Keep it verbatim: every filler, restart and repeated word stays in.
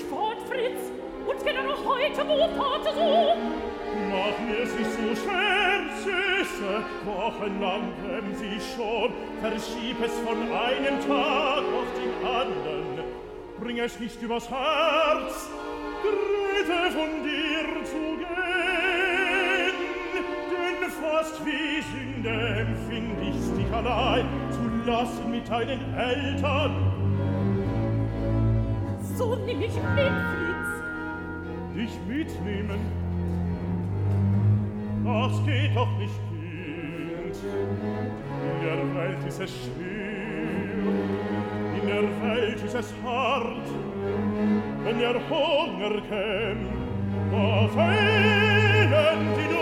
fort, Fritz, und geht er noch heute wohl Vater so? Mach mir sich so schwer, Süße, wochenlang kämen sie schon, verschieb es von einem Tag auf den anderen, bring es nicht übers Herz, Grete von dir zu gehen, denn fast wie Sünde empfind ich's dich allein zu lassen mit deinen Eltern. So nimm ich mit, Fritz. Dich mitnehmen? Das geht doch nicht, Kind. In der Welt ist es schwer, in der Welt ist es hart. Wenn der Hunger käm, da fehlen die